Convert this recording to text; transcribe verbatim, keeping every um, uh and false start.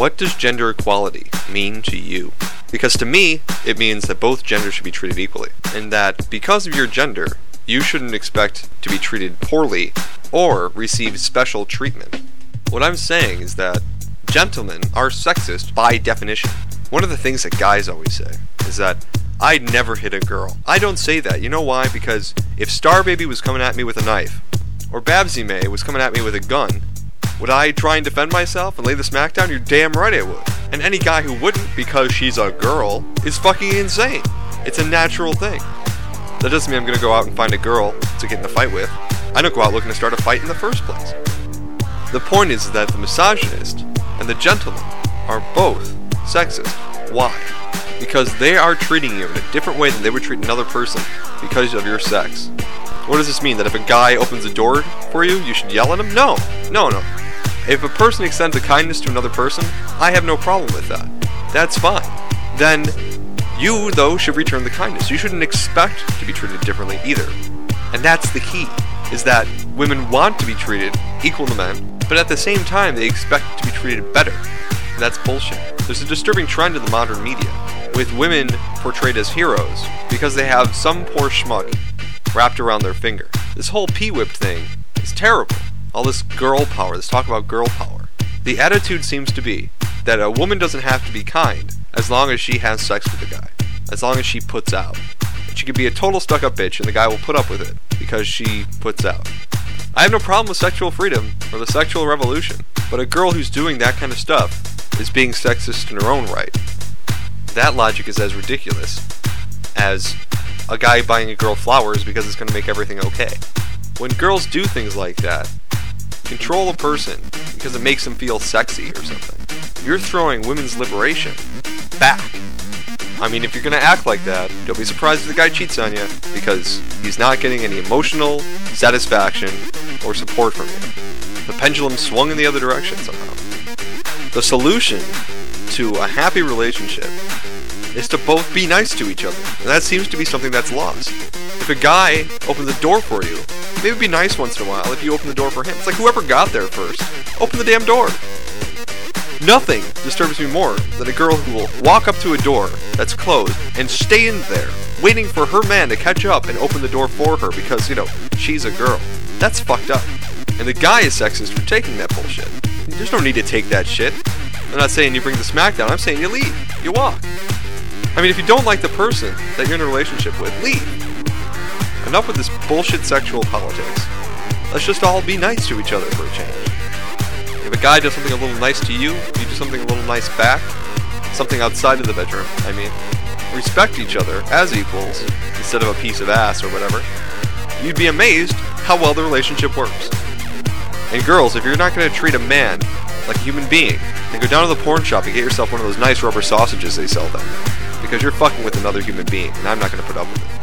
What does gender equality mean to you? Because to me, it means that both genders should be treated equally, and that because of your gender, you shouldn't expect to be treated poorly or receive special treatment. What I'm saying is that gentlemen are sexist by definition. One of the things that guys always say is that I'd never hit a girl. I don't say that. You know why? Because if Star Baby was coming at me with a knife, or Babsy May was coming at me with a gun, would I try and defend myself and lay the smack down? You're damn right I would. And any guy who wouldn't because she's a girl is fucking insane. It's a natural thing. That doesn't mean I'm gonna go out and find a girl to get in a fight with. I don't go out looking to start a fight in the first place. The point is that the misogynist and the gentleman are both sexist. Why? Because they are treating you in a different way than they would treat another person because of your sex. What does this mean? That if a guy opens a door for you, you should yell at him? No. No, no. If a person extends a kindness to another person, I have no problem with that. That's fine. Then, you, though, should return the kindness. You shouldn't expect to be treated differently either. And that's the key, is that women want to be treated equal to men, but at the same time, they expect to be treated better. And that's bullshit. There's a disturbing trend in the modern media, with women portrayed as heroes, because they have some poor schmuck wrapped around their finger. This whole P-whipped thing is terrible. All this girl power, this talk about girl power. The attitude seems to be that a woman doesn't have to be kind as long as she has sex with a guy. As long as she puts out. She could be a total stuck-up bitch and the guy will put up with it because she puts out. I have no problem with sexual freedom or the sexual revolution, but a girl who's doing that kind of stuff is being sexist in her own right. That logic is as ridiculous as a guy buying a girl flowers because it's going to make everything okay. When girls do things like that, control a person because it makes them feel sexy or something, you're throwing women's liberation back. I mean, if you're going to act like that, don't be surprised if the guy cheats on you because he's not getting any emotional satisfaction or support from you. The pendulum swung in the other direction somehow. The solution to a happy relationship is to both be nice to each other, and that seems to be something that's lost. If a guy opens the door for you, maybe be nice once in a while if you open the door for him. It's like whoever got there first, open the damn door. Nothing disturbs me more than a girl who will walk up to a door that's closed and stay in there, waiting for her man to catch up and open the door for her because, you know, she's a girl. That's fucked up. And the guy is sexist for taking that bullshit. There's no need to take that shit. I'm not saying you bring the smack down, I'm saying you leave. You walk. I mean, if you don't like the person that you're in a relationship with, leave. Enough with this bullshit sexual politics. Let's just all be nice to each other for a change. If a guy does something a little nice to you, you do something a little nice back. Something outside of the bedroom, I mean. Respect each other as equals, instead of a piece of ass or whatever. You'd be amazed how well the relationship works. And girls, if you're not going to treat a man like a human being, then go down to the porn shop and get yourself one of those nice rubber sausages they sell down there. Because you're fucking with another human being, and I'm not going to put up with it.